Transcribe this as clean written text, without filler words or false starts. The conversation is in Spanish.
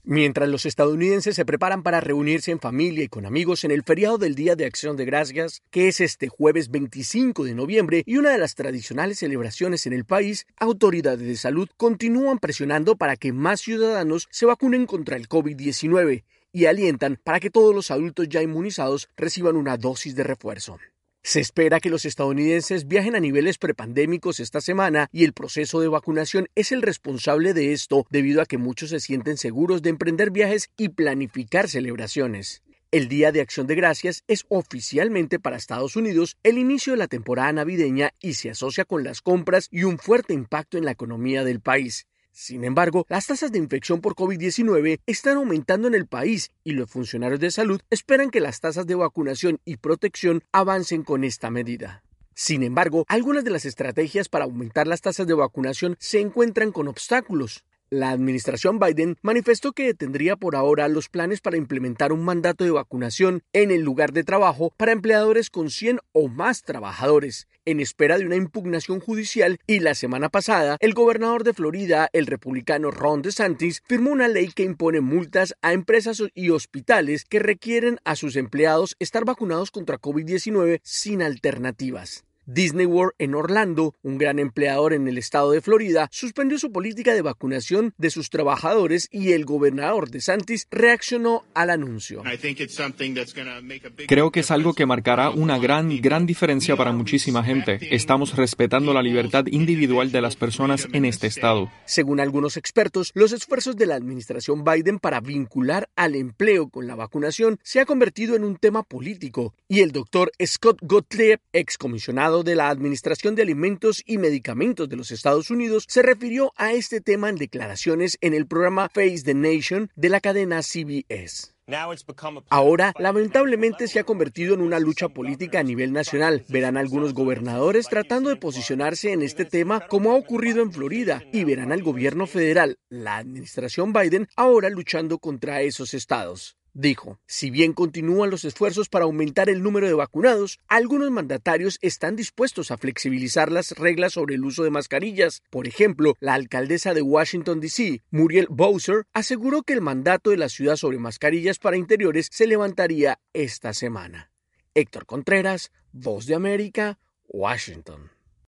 Mientras los estadounidenses se preparan para reunirse en familia y con amigos en el feriado del Día de Acción de Gracias, que es este jueves 25 de noviembre y una de las tradicionales celebraciones en el país, autoridades de salud continúan presionando para que más ciudadanos se vacunen contra el COVID-19 y alientan para que todos los adultos ya inmunizados reciban una dosis de refuerzo. Se espera que los estadounidenses viajen a niveles prepandémicos esta semana y el proceso de vacunación es el responsable de esto debido a que muchos se sienten seguros de emprender viajes y planificar celebraciones. El Día de Acción de Gracias es oficialmente para Estados Unidos el inicio de la temporada navideña y se asocia con las compras y un fuerte impacto en la economía del país. Sin embargo, las tasas de infección por COVID-19 están aumentando en el país y los funcionarios de salud esperan que las tasas de vacunación y protección avancen con esta medida. Sin embargo, algunas de las estrategias para aumentar las tasas de vacunación se encuentran con obstáculos. La administración Biden manifestó que detendría por ahora los planes para implementar un mandato de vacunación en el lugar de trabajo para empleadores con 100 o más trabajadores, en espera de una impugnación judicial, y la semana pasada, el gobernador de Florida, el republicano Ron DeSantis, firmó una ley que impone multas a empresas y hospitales que requieren a sus empleados estar vacunados contra COVID-19 sin alternativas. Disney World en Orlando, un gran empleador en el estado de Florida, suspendió su política de vacunación de sus trabajadores y el gobernador DeSantis reaccionó al anuncio. Creo que es algo que marcará una gran diferencia para muchísima gente. Estamos respetando la libertad individual de las personas en este estado. Según algunos expertos, los esfuerzos de la administración Biden para vincular al empleo con la vacunación se ha convertido en un tema político, y el doctor Scott Gottlieb, excomisionado de la Administración de Alimentos y Medicamentos de los Estados Unidos, se refirió a este tema en declaraciones en el programa Face the Nation de la cadena CBS. Ahora, lamentablemente, se ha convertido en una lucha política a nivel nacional. Verán algunos gobernadores tratando de posicionarse en este tema, como ha ocurrido en Florida, y verán al gobierno federal, la administración Biden, ahora luchando contra esos estados. Dijo, si bien continúan los esfuerzos para aumentar el número de vacunados, algunos mandatarios están dispuestos a flexibilizar las reglas sobre el uso de mascarillas. Por ejemplo, la alcaldesa de Washington, D.C., Muriel Bowser, aseguró que el mandato de la ciudad sobre mascarillas para interiores se levantaría esta semana. Héctor Contreras, Voz de América, Washington.